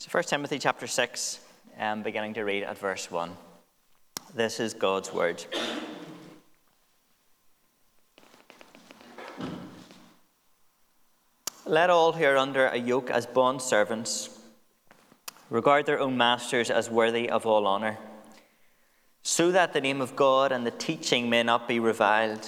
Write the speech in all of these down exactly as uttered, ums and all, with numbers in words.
So First Timothy chapter six, um, beginning to read at verse one. This is God's word. Let all who are under a yoke as bondservants regard their own masters as worthy of all honour, so that the name of God and the teaching may not be reviled.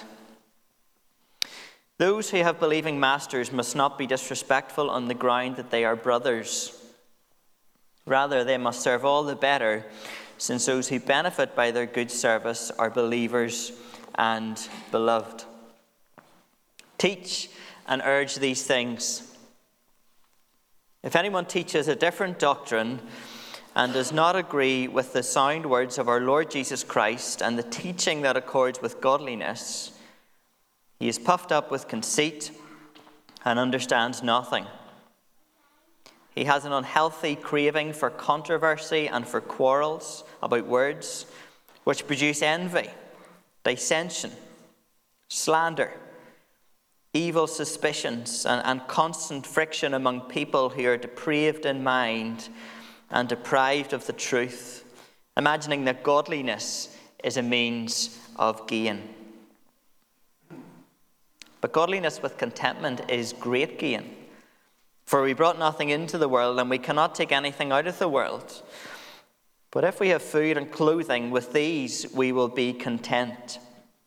Those who have believing masters must not be disrespectful on the ground that they are brothers. Rather, they must serve all the better, since those who benefit by their good service are believers and beloved. Teach and urge these things. If anyone teaches a different doctrine and does not agree with the sound words of our Lord Jesus Christ and the teaching that accords with godliness, he is puffed up with conceit and understands nothing. He has an unhealthy craving for controversy and for quarrels about words, which produce envy, dissension, slander, evil suspicions, and, and constant friction among people who are depraved in mind and deprived of the truth, imagining that godliness is a means of gain. But godliness with contentment is great gain. For we brought nothing into the world, and we cannot take anything out of the world. But if we have food and clothing, with these we will be content.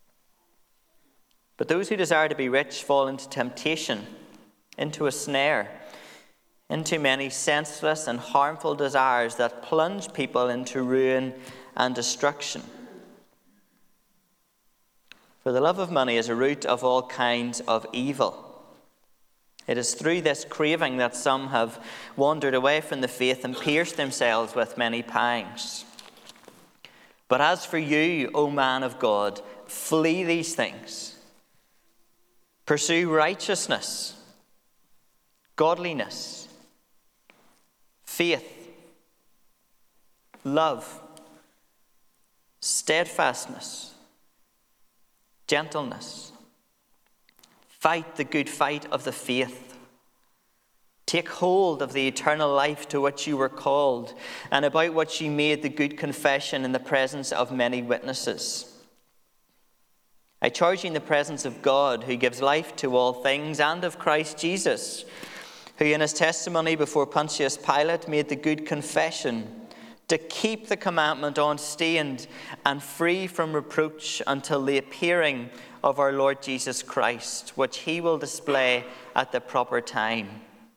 But those who desire to be rich fall into temptation, into a snare, into many senseless and harmful desires that plunge people into ruin and destruction. For the love of money is a root of all kinds of evil. It is through this craving that some have wandered away from the faith and pierced themselves with many pangs. But as for you, O man of God, flee these things. Pursue righteousness, godliness, faith, love, steadfastness, gentleness. Fight the good fight of the faith. Take hold of the eternal life to which you were called, and about which you made the good confession in the presence of many witnesses. I charge you in the presence of God, who gives life to all things, and of Christ Jesus, who in his testimony before Pontius Pilate made the good confession, to keep the commandment unstained and free from reproach until the appearing of our Lord Jesus Christ, which he will display at the proper time.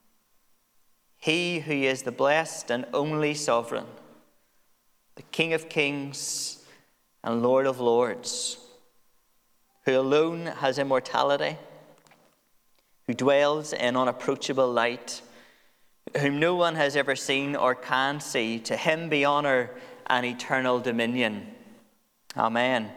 He who is the blessed and only sovereign, the King of kings and Lord of lords, who alone has immortality, who dwells in unapproachable light, whom no one has ever seen or can see, to him be honor and eternal dominion. Amen.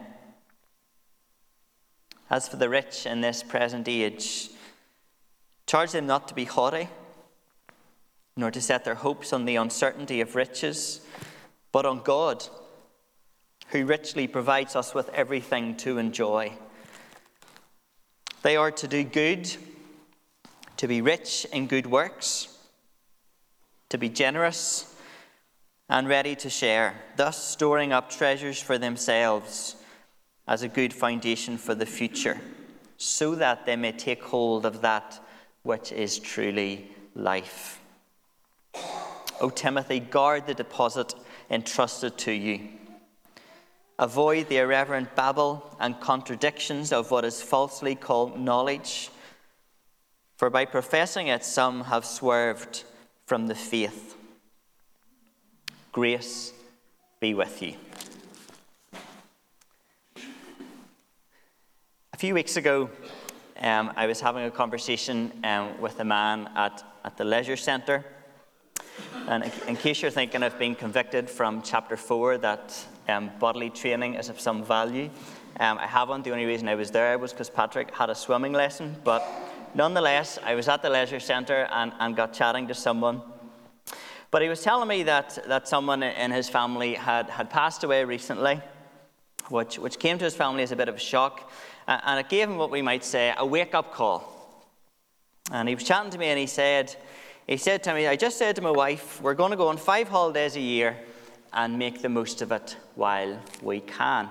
As for the rich in this present age, charge them not to be haughty, nor to set their hopes on the uncertainty of riches, but on God, who richly provides us with everything to enjoy. They are to do good, to be rich in good works, to be generous and ready to share, thus storing up treasures for themselves as a good foundation for the future, so that they may take hold of that which is truly life. O Timothy, guard the deposit entrusted to you. Avoid the irreverent babble and contradictions of what is falsely called knowledge, for by professing it some have swerved from the faith. Grace be with you. A few weeks ago, um, I was having a conversation um, with a man at, at the leisure centre. And in, in case you're thinking of being convicted from chapter four, that um, bodily training is of some value, um, I haven't. The only reason I was there was because Patrick had a swimming lesson. But nonetheless, I was at the leisure centre and, and got chatting to someone. But he was telling me that, that someone in his family had, had passed away recently, which, which came to his family as a bit of a shock. And it gave him what we might say a wake-up call. And he was chatting to me and he said, He said to me, I just said to my wife, we're going to go on five holidays a year and make the most of it while we can.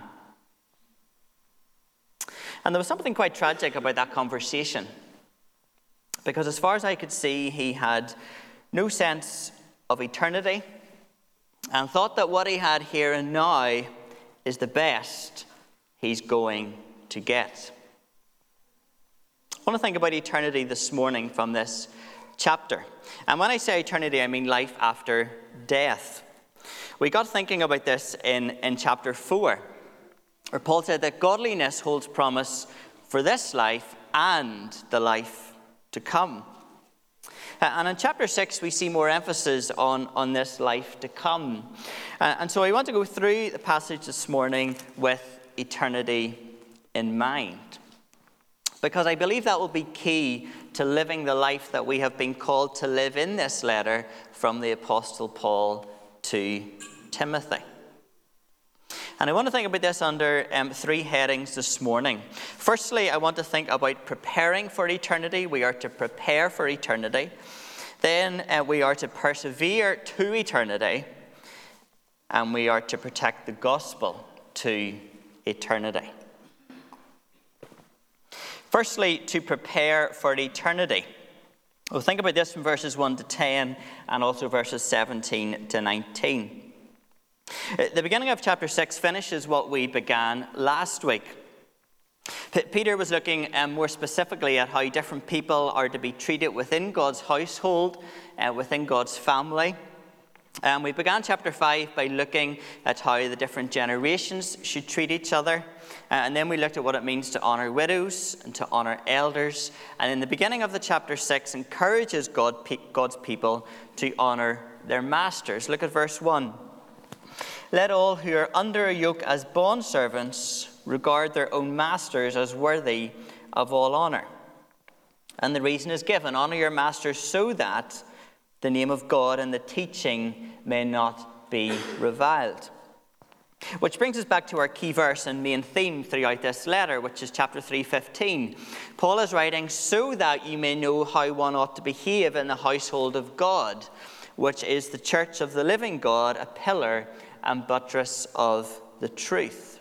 And there was something quite tragic about that conversation, because as far as I could see, he had no sense of eternity and thought that what he had here and now is the best he's going to get. I want to think about eternity this morning from this chapter. And when I say eternity, I mean life after death. We got thinking about this in, in chapter four, where Paul said that godliness holds promise for this life and the life to come. And in chapter six, we see more emphasis on, on this life to come. And so I want to go through the passage this morning with eternity in mind, because I believe that will be key to living the life that we have been called to live in this letter from the Apostle Paul to Timothy. And I want to think about this under um, three headings this morning. Firstly, I want to think about preparing for eternity. We are to prepare for eternity. Then uh, we are to persevere to eternity. And we are to protect the gospel to eternity. Firstly, to prepare for eternity. We'll think about this from verses one to ten and also verses seventeen to nineteen. The beginning of chapter six finishes what we began last week. P- Peter was looking um, more specifically at how different people are to be treated within God's household, uh, within God's family. And we began chapter five by looking at how the different generations should treat each other. Uh, and then we looked at what it means to honour widows and to honour elders. And in the beginning of the chapter six encourages God, God's people to honour their masters. Look at verse one. Let all who are under a yoke as bondservants regard their own masters as worthy of all honour. And the reason is given, honour your masters so that the name of God and the teaching may not be reviled. Which brings us back to our key verse and main theme throughout this letter, which is chapter three fifteen. Paul is writing, so that you may know how one ought to behave in the household of God, which is the church of the living God, a pillar and buttress of the truth.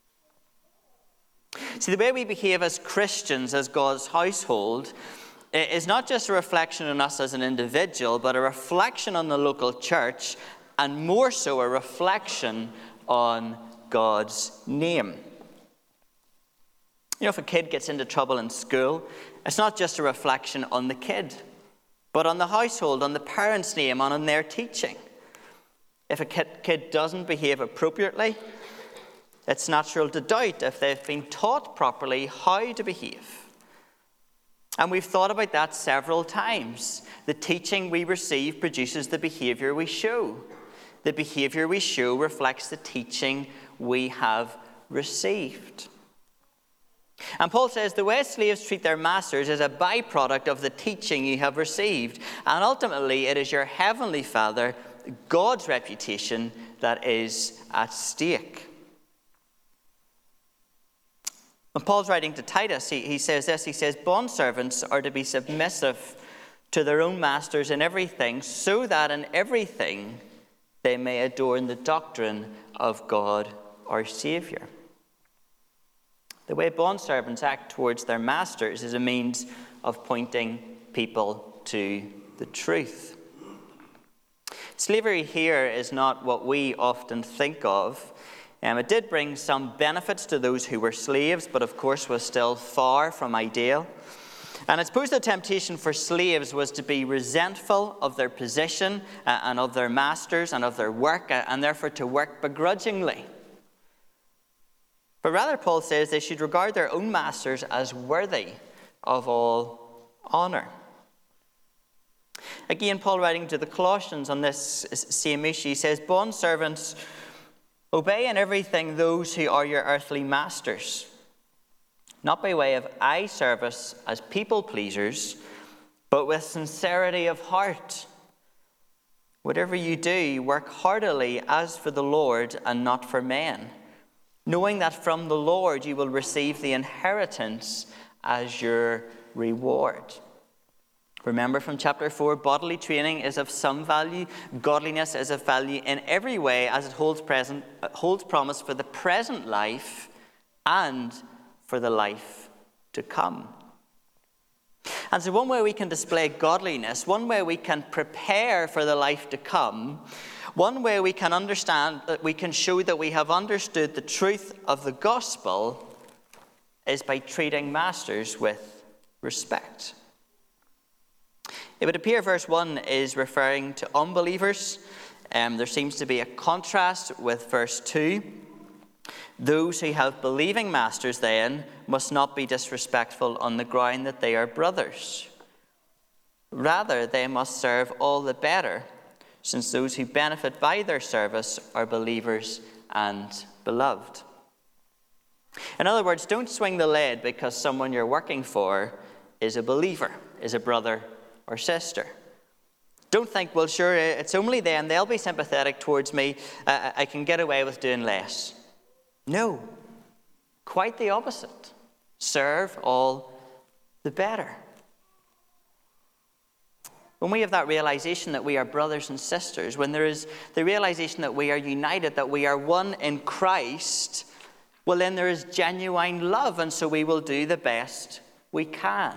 See, the way we behave as Christians, as God's household, is not just a reflection on us as an individual, but a reflection on the local church, and more so a reflection on God's name. You know, if a kid gets into trouble in school, it's not just a reflection on the kid, but on the household, on the parents' name, and on their teaching. If a kid doesn't behave appropriately, it's natural to doubt if they've been taught properly how to behave. And we've thought about that several times. The teaching we receive produces the behavior we show. The behavior we show reflects the teaching we have received. And Paul says the way slaves treat their masters is a byproduct of the teaching you have received. And ultimately, it is your heavenly Father, God's reputation, that is at stake. When Paul's writing to Titus, he, he says this, he says, bondservants are to be submissive to their own masters in everything, so that in everything they may adorn the doctrine of God our Saviour. The way bondservants act towards their masters is a means of pointing people to the truth. Slavery here is not what we often think of. Um, it did bring some benefits to those who were slaves, but of course was still far from ideal. And I suppose the temptation for slaves was to be resentful of their position uh, and of their masters and of their work, uh, and therefore to work begrudgingly. But rather, Paul says they should regard their own masters as worthy of all honour. Again, Paul writing to the Colossians on this same issue, he says, bondservants, obey in everything those who are your earthly masters, not by way of eye service as people pleasers, but with sincerity of heart. Whatever you do, work heartily as for the Lord and not for men, knowing that from the Lord you will receive the inheritance as your reward. Remember from chapter four, bodily training is of some value. Godliness is of value in every way as it holds present, holds promise for the present life and for the life to come. And so one way we can display godliness, one way we can prepare for the life to come, one way we can understand, that we can show that we have understood the truth of the gospel is by treating masters with respect. It would appear verse one is referring to unbelievers. Um, there seems to be a contrast with verse two. Those who have believing masters, then, must not be disrespectful on the ground that they are brothers. Rather, they must serve all the better, since those who benefit by their service are believers and beloved. In other words, don't swing the lead because someone you're working for is a believer, is a brother or sister. Don't think, well, sure, it's only them, they'll be sympathetic towards me, uh, I can get away with doing less. No, quite the opposite. Serve all the better. When we have that realization that we are brothers and sisters, when there is the realization that we are united, that we are one in Christ, well, then there is genuine love, and so we will do the best we can.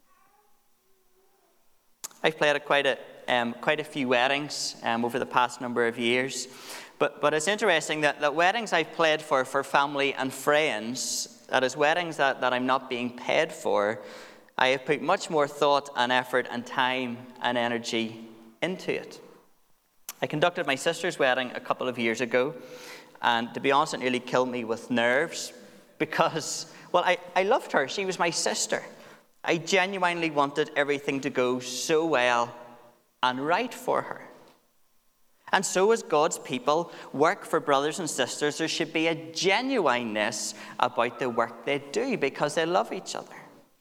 I've played at quite a um, quite a few weddings um, over the past number of years, but but it's interesting that, that weddings I've played for for family and friends, that is weddings that, that I'm not being paid for, I have put much more thought and effort and time and energy into it. I conducted my sister's wedding a couple of years ago, and to be honest, it nearly killed me with nerves because, well, I, I loved her. She was my sister. I genuinely wanted everything to go so well and right for her. And so as God's people work for brothers and sisters, there should be a genuineness about the work they do because they love each other.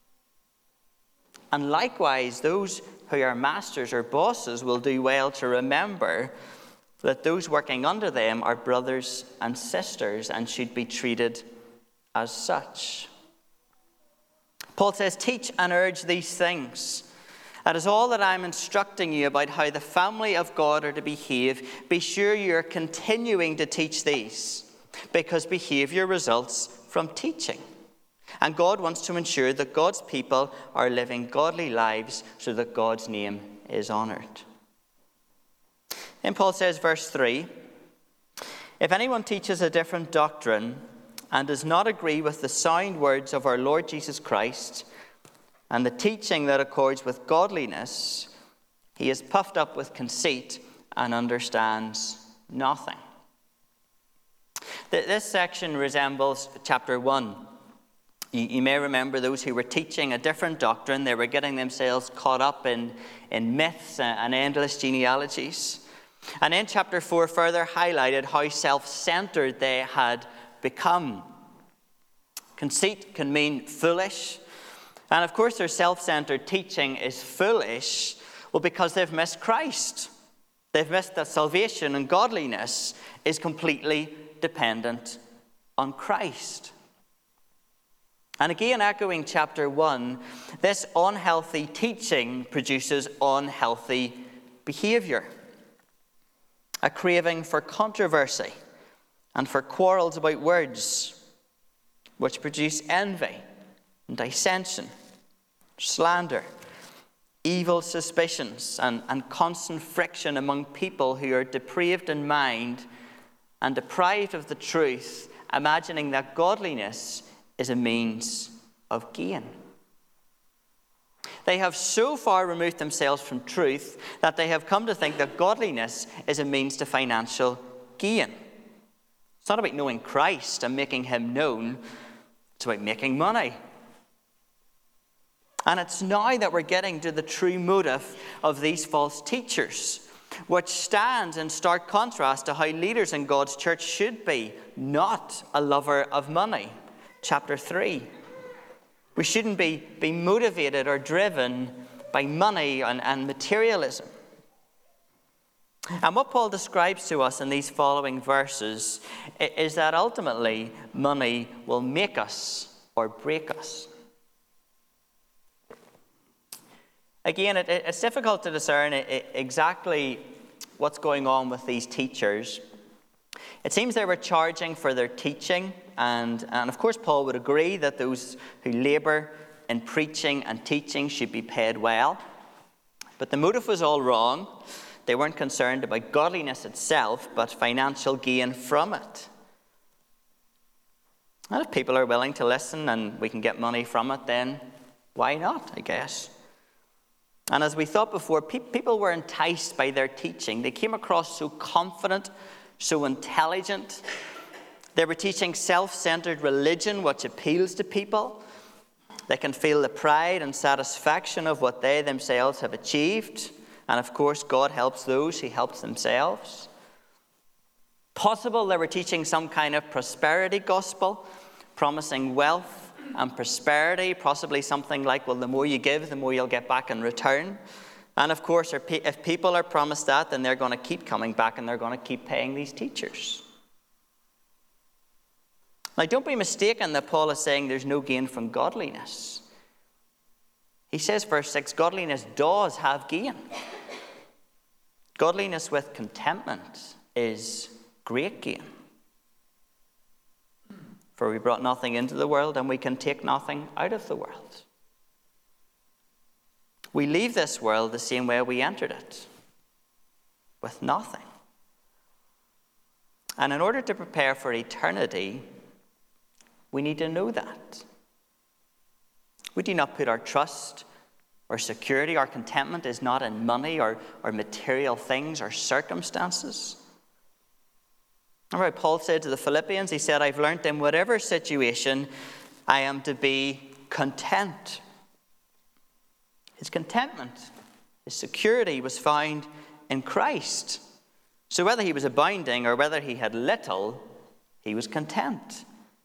And likewise, those who are masters or bosses will do well to remember that those working under them are brothers and sisters and should be treated as such. Paul says, teach and urge these things. That is all that I'm instructing you about how the family of God are to behave. Be sure you're continuing to teach these, because behavior results from teaching. And God wants to ensure that God's people are living godly lives so that God's name is honored. And Paul says, verse three, if anyone teaches a different doctrine and does not agree with the sound words of our Lord Jesus Christ and the teaching that accords with godliness, he is puffed up with conceit and understands nothing. This section resembles chapter one. You may remember those who were teaching a different doctrine. They were getting themselves caught up in, in myths and endless genealogies. And in chapter four further highlighted how self-centered they had become. Conceit can mean foolish. And of course their self-centered teaching is foolish, well, because they've missed Christ. They've missed that salvation and godliness is completely dependent on Christ. And again, echoing chapter one, this unhealthy teaching produces unhealthy behavior. A craving for controversy and for quarrels about words, which produce envy and dissension, slander, evil suspicions, and, and constant friction among people who are depraved in mind and deprived of the truth, imagining that godliness is a means of gain. They have so far removed themselves from truth that they have come to think that godliness is a means to financial gain. It's not about knowing Christ and making him known. It's about making money. And it's now that we're getting to the true motive of these false teachers, which stands in stark contrast to how leaders in God's church should be, not a lover of money. Chapter three. We shouldn't be, be motivated or driven by money and, and materialism. And what Paul describes to us in these following verses is that ultimately money will make us or break us. Again, it, it's difficult to discern exactly what's going on with these teachers. It seems they were charging for their teaching, and, and of course Paul would agree that those who labour in preaching and teaching should be paid well. But the motive was all wrong. They weren't concerned about godliness itself, but financial gain from it. And if people are willing to listen and we can get money from it, then why not, I guess. And as we thought before, pe- people were enticed by their teaching. They came across so confident, so intelligent. They were teaching self-centered religion, which appeals to people. They can feel the pride and satisfaction of what they themselves have achieved. And of course, God helps those who help themselves. Possible they were teaching some kind of prosperity gospel, promising wealth and prosperity, possibly something like, well, the more you give, the more you'll get back in return. And of course, if people are promised that, then they're going to keep coming back and they're going to keep paying these teachers. Now, don't be mistaken that Paul is saying there's no gain from godliness. He says, verse six, godliness does have gain. Godliness with contentment is great gain. For we brought nothing into the world, and we can take nothing out of the world. We leave this world the same way we entered it, with nothing. And in order to prepare for eternity, we need to know that. We do not put our trust or security, our contentment is not in money or, or material things or circumstances. Remember what Paul said to the Philippians? He said, I've learned in whatever situation I am to be content. His contentment, his security was found in Christ. So whether he was abounding or whether he had little, he was content.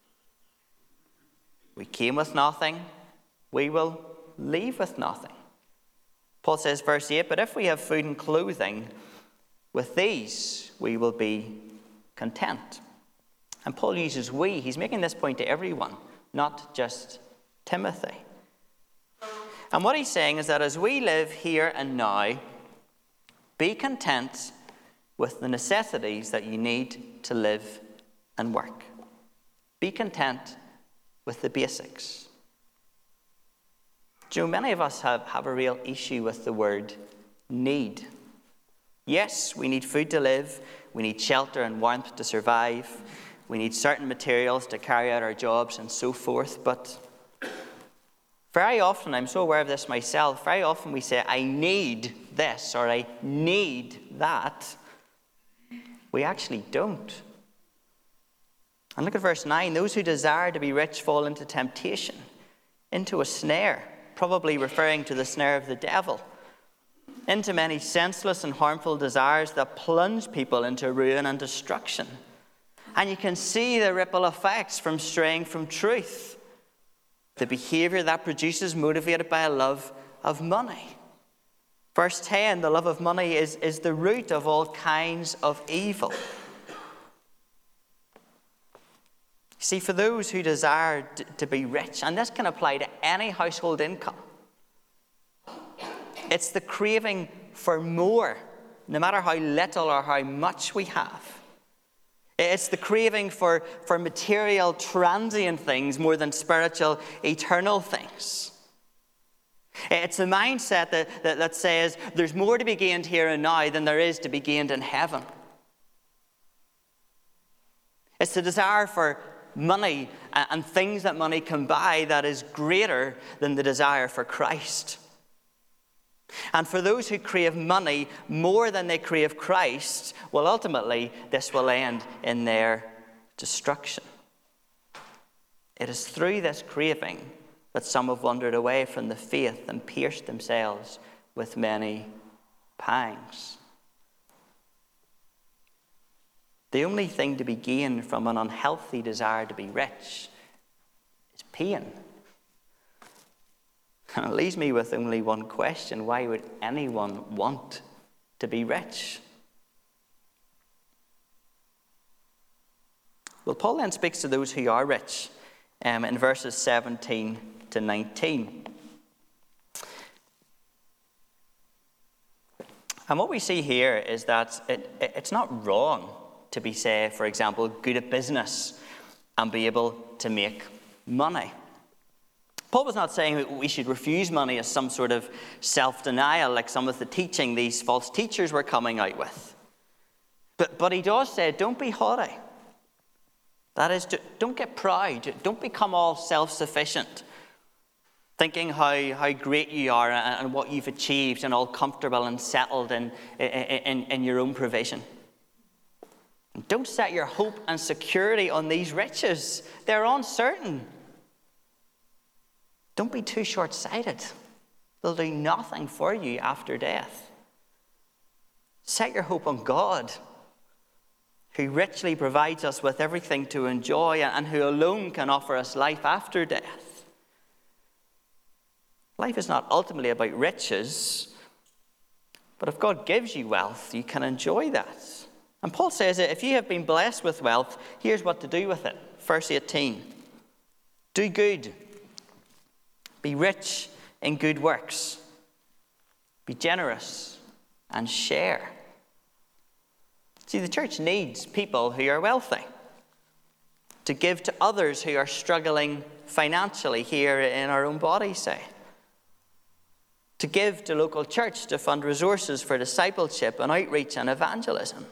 We came with nothing, we will leave with nothing. Paul says, verse eight, but if we have food and clothing, with these we will be content. And Paul uses we. He's making this point to everyone, not just Timothy. And what he's saying is that as we live here and now, be content with the necessities that you need to live and work. Be content with the basics. Do you know, many of us have, have a real issue with the word need. Yes, we need food to live. We need shelter and warmth to survive. We need certain materials to carry out our jobs and so forth. But very often, I'm so aware of this myself, very often we say, I need this or I need that. We actually don't. And look at verse nine. Those who desire to be rich fall into temptation, into a snare, probably referring to the snare of the devil, into many senseless and harmful desires that plunge people into ruin and destruction. And you can see the ripple effects from straying from truth. The behavior that produces motivated by a love of money. Verse ten, the love of money is, is the root of all kinds of evil. See, for those who desire to, to be rich, and this can apply to any household income, it's the craving for more, no matter how little or how much we have. It's the craving for, for material, transient things more than spiritual, eternal things. It's a mindset that, that, that says there's more to be gained here and now than there is to be gained in heaven. It's the desire for money and things that money can buy that is greater than the desire for Christ. And for those who crave money more than they crave Christ, well, ultimately, this will end in their destruction. It is through this craving that some have wandered away from the faith and pierced themselves with many pangs. The only thing to be gained from an unhealthy desire to be rich is pain. And it leaves me with only one question. Why would anyone want to be rich? Well, Paul then speaks to those who are rich um, in verses seventeen to nineteen. And what we see here is that it, it, it's not wrong to be, say, for example, good at business and be able to make money. Paul was not saying that we should refuse money as some sort of self-denial, like some of the teaching these false teachers were coming out with. But, but he does say, don't be haughty. That is, don't get proud. Don't become all self-sufficient, thinking how, how great you are and, and what you've achieved and all comfortable and settled in, in, in, in your own provision. Don't set your hope and security on these riches. They're uncertain. Don't be too short-sighted. They'll do nothing for you after death. Set your hope on God, who richly provides us with everything to enjoy and who alone can offer us life after death. Life is not ultimately about riches, but if God gives you wealth, you can enjoy that. And Paul says that if you have been blessed with wealth, here's what to do with it. Verse eighteen. Do good. Be rich in good works. Be generous and share. See, the church needs people who are wealthy to give to others who are struggling financially here in our own body, say. To give to local church to fund resources for discipleship and outreach and evangelism.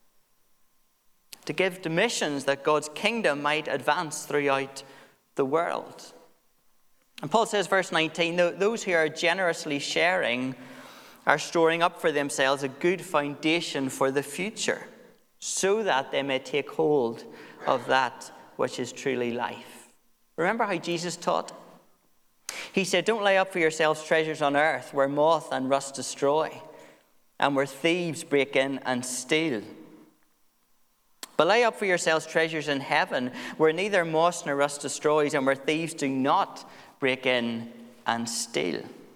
To give to missions that God's kingdom might advance throughout the world. And Paul says, verse nineteen, those who are generously sharing are storing up for themselves a good foundation for the future, so that they may take hold of that which is truly life. Remember how Jesus taught? He said, don't lay up for yourselves treasures on earth where moth and rust destroy, and where thieves break in and steal. But lay up for yourselves treasures in heaven, where neither moth nor rust destroys, and where thieves do not break in and steal.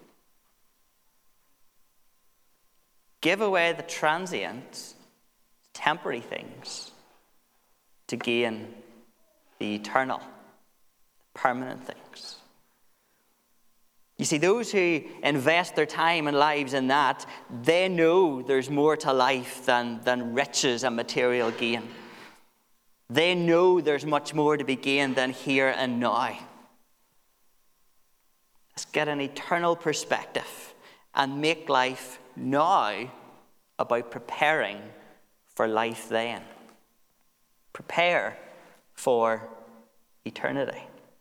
Give away the transient, temporary things to gain the eternal, permanent things. You see, those who invest their time and lives in that, they know there's more to life than, than riches and material gain. They know there's much more to be gained than here and now. Let's get an eternal perspective and make life now about preparing for life then. Prepare for eternity.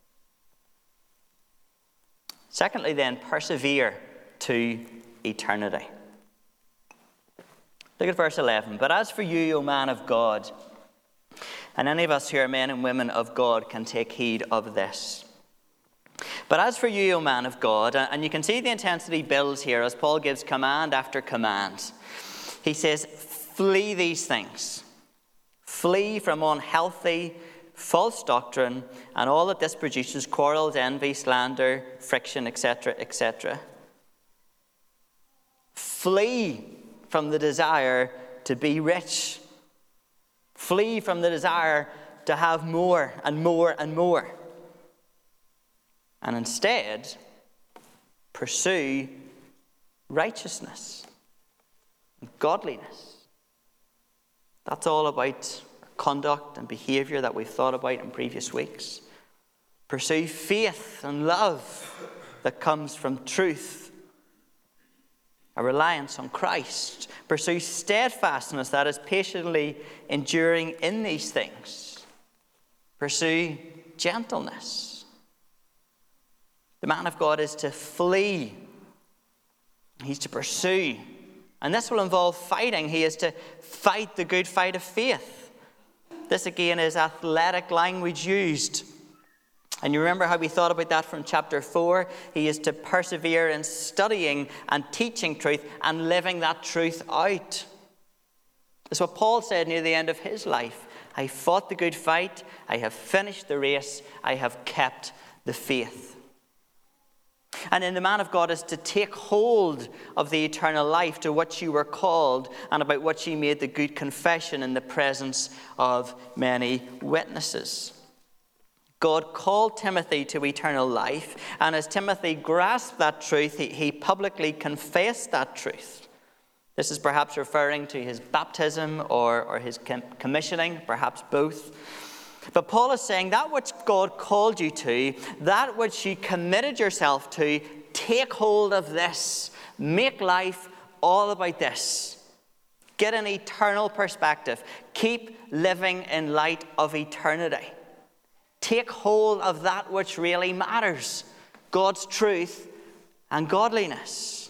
Secondly, then, persevere to eternity. Look at verse eleven. But as for you, O man of God, and any of us who are men and women of God can take heed of this. But as for you, O man of God, and you can see the intensity builds here as Paul gives command after command. He says, flee these things. Flee from unhealthy, false doctrine and all that this produces, quarrels, envy, slander, friction, et cetera, et cetera. Flee from the desire to be rich. Flee from the desire to have more and more and more. And instead, pursue righteousness and godliness. That's all about conduct and behavior that we've thought about in previous weeks. Pursue faith and love that comes from truth. A reliance on Christ. Pursue steadfastness that is patiently enduring in these things. Pursue gentleness. The man of God is to flee. He's to pursue. And this will involve fighting. He is to fight the good fight of faith. This again is athletic language used. And you remember how we thought about that from chapter four? He is to persevere in studying and teaching truth and living that truth out. That's what Paul said near the end of his life. I fought the good fight. I have finished the race. I have kept the faith. And then the man of God is to take hold of the eternal life to which you were called and about which you made the good confession in the presence of many witnesses. God called Timothy to eternal life, and as Timothy grasped that truth, he, he publicly confessed that truth. This is perhaps referring to his baptism or, or his commissioning, perhaps both. But Paul is saying that which God called you to, that which you committed yourself to, take hold of this. Make life all about this. Get an eternal perspective. Keep living in light of eternity. Take hold of that which really matters, God's truth and godliness.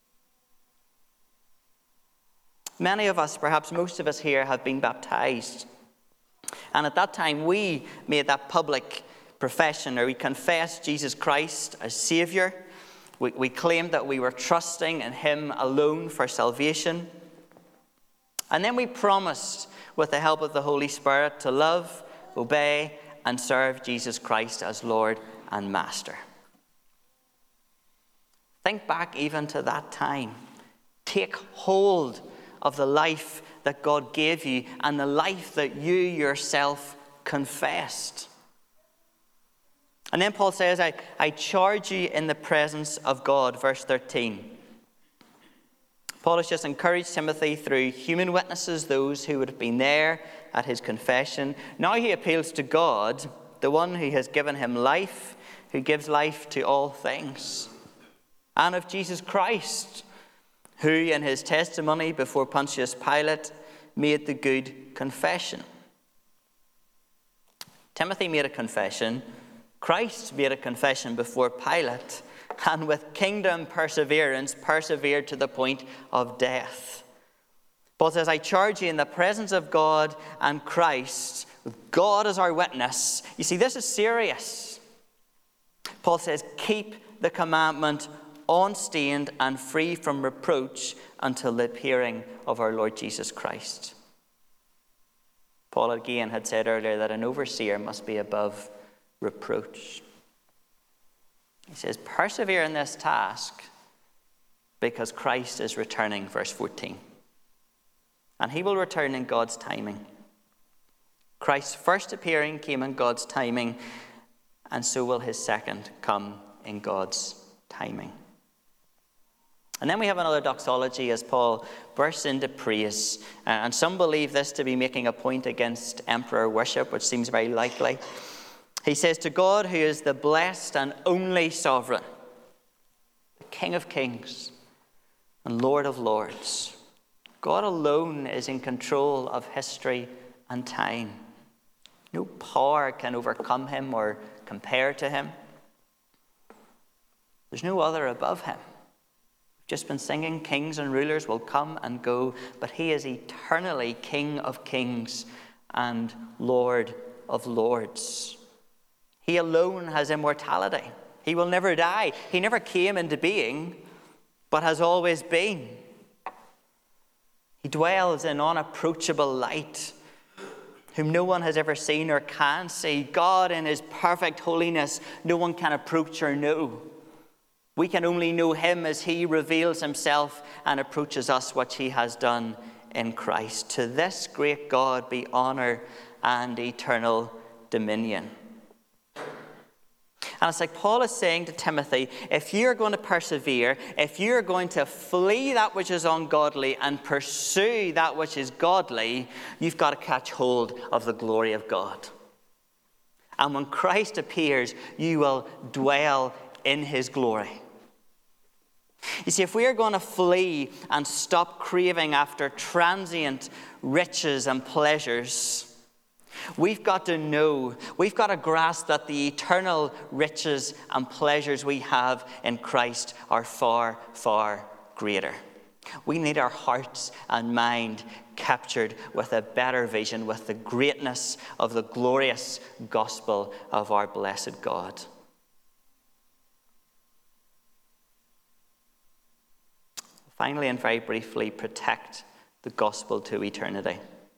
Many of us, perhaps most of us here, have been baptized. And at that time, we made that public profession, or we confessed Jesus Christ as Savior. We, we claimed that we were trusting in Him alone for salvation. And then we promised, with the help of the Holy Spirit, to love, obey, and serve Jesus Christ as Lord and Master. Think back even to that time. Take hold of the life that God gave you and the life that you yourself confessed. And then Paul says, I, I charge you in the presence of God, verse thirteen. Paul has just encouraged Timothy through human witnesses, those who would have been there at his confession. Now he appeals to God, the one who has given him life, who gives life to all things, and of Jesus Christ, who in his testimony before Pontius Pilate made the good confession. Timothy made a confession. Christ made a confession before Pilate, and with kingdom perseverance persevered to the point of death. Paul says, I charge you in the presence of God and Christ, with God as our witness. You see, this is serious. Paul says, keep the commandment unstained and free from reproach until the appearing of our Lord Jesus Christ. Paul again had said earlier that an overseer must be above reproach. He says, persevere in this task because Christ is returning, verse fourteen. And he will return in God's timing. Christ's first appearing came in God's timing, and so will his second come in God's timing. And then we have another doxology as Paul bursts into praise. Uh, and some believe this to be making a point against emperor worship, which seems very likely. He says, to God who is the blessed and only sovereign, the King of kings and Lord of lords. God alone is in control of history and time. No power can overcome him or compare to him. There's no other above him. We've just been singing, kings and rulers will come and go, but he is eternally King of kings and Lord of lords. He alone has immortality. He will never die. He never came into being, but has always been. He dwells in unapproachable light, whom no one has ever seen or can see. God in his perfect holiness, no one can approach or know. We can only know him as he reveals himself and approaches us, what he has done in Christ. To this great God be honor and eternal dominion. And it's like Paul is saying to Timothy, if you're going to persevere, if you're going to flee that which is ungodly and pursue that which is godly, you've got to catch hold of the glory of God. And when Christ appears, you will dwell in his glory. You see, if we are going to flee and stop craving after transient riches and pleasures, we've got to know, we've got to grasp that the eternal riches and pleasures we have in Christ are far, far greater. We need our hearts and mind captured with a better vision, with the greatness of the glorious gospel of our blessed God. Finally, and very briefly, protect the gospel to eternity.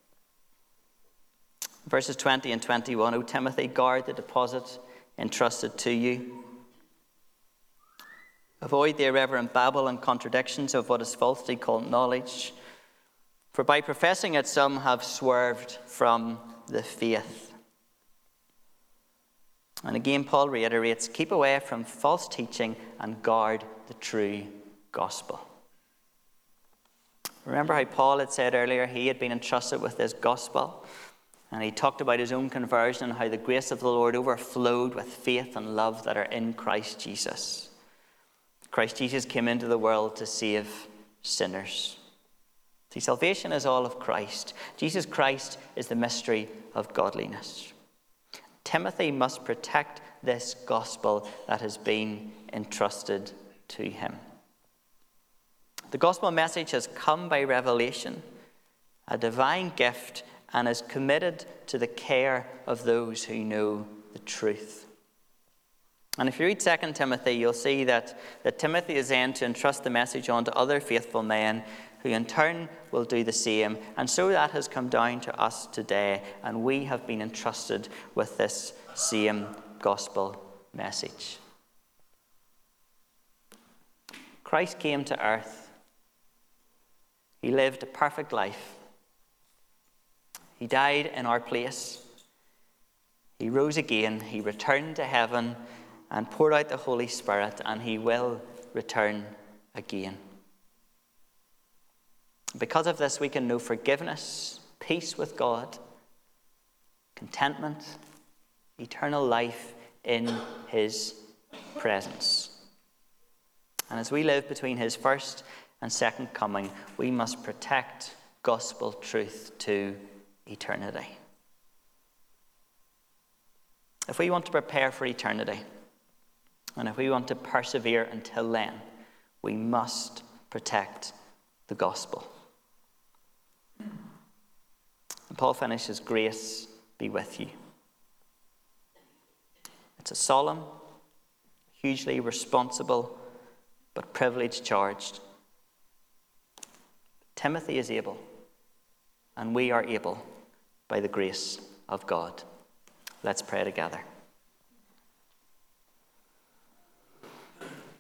Verses twenty and twenty-one, O Timothy, guard the deposit entrusted to you. Avoid the irreverent babble and contradictions of what is falsely called knowledge. For by professing it, some have swerved from the faith. And again, Paul reiterates, keep away from false teaching and guard the true gospel. Remember how Paul had said earlier he had been entrusted with this gospel, and he talked about his own conversion and how the grace of the Lord overflowed with faith and love that are in Christ Jesus. Christ Jesus came into the world to save sinners. See, salvation is all of Christ. Jesus Christ is the mystery of godliness. Timothy must protect this gospel that has been entrusted to him. The gospel message has come by revelation, a divine gift, and is committed to the care of those who know the truth. And if you read Second Timothy, you'll see that, that Timothy is then to entrust the message on to other faithful men who in turn will do the same. And so that has come down to us today, and we have been entrusted with this same gospel message. Christ came to earth. He lived a perfect life. He died in our place. He rose again. He returned to heaven and poured out the Holy Spirit, and he will return again. Because of this, we can know forgiveness, peace with God, contentment, eternal life in his presence. And as we live between his first and second coming, we must protect gospel truth to eternity. If we want to prepare for eternity, and if we want to persevere until then, we must protect the gospel. And Paul finishes, grace be with you. It's a solemn, hugely responsible, but privilege charged. Timothy is able, and we are able by the grace of God. Let's pray together.